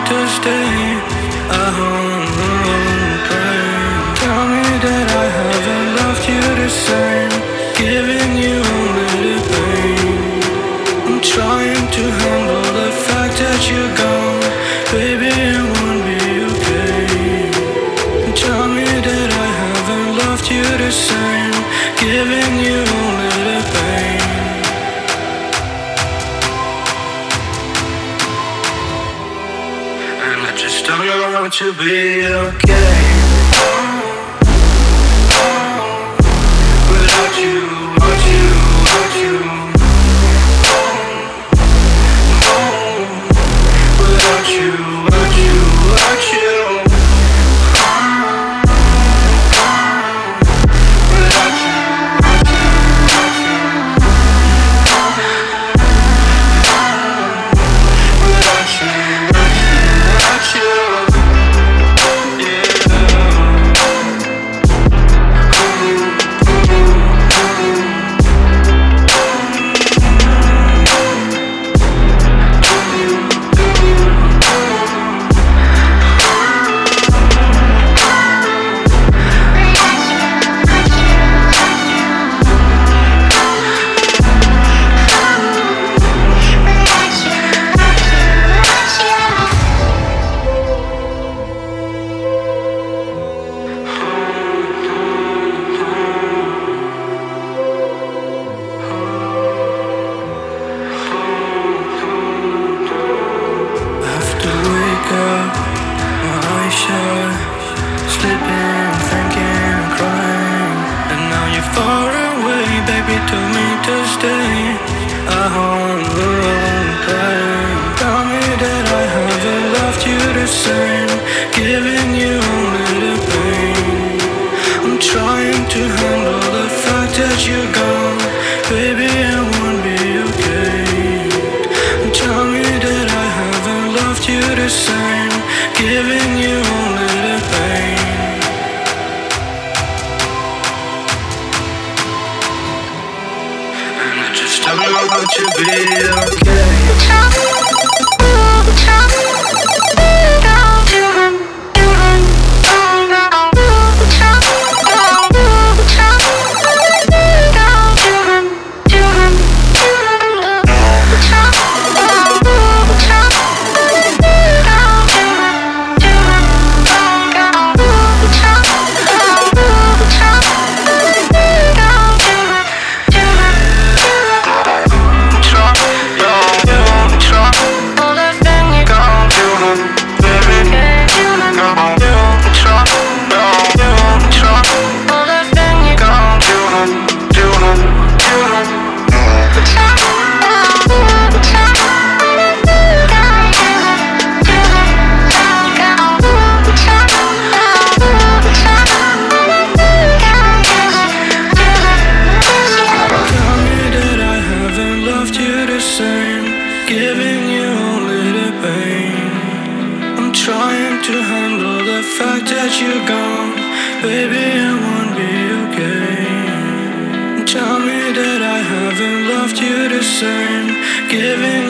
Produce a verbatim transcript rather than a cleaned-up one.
to stay. I won't cry. Tell me that I haven't loved you the same, giving you only the pain. I'm trying to handle the fact that you're gone, baby, it won't be okay. Tell me that I haven't loved you the same, giving you only the pain. And I just don't know how to be okay without you, without you, without you. Without you, without you, without you. Without you, without you, without you, sleeping, thinking, crying. And now you're far away, baby, told me to stay. I won't cry. Tell me that I haven't loved you the same, giving you only the pain. I'm trying to handle the fact that you're gone, baby, it won't be okay. Tell me that I haven't loved you the same, giving you only the pain. And I just don't know how to be okay. Giving you only the pain. I'm trying to handle the fact that you're gone, baby, it won't be okay. Tell me that I haven't loved you the same, giving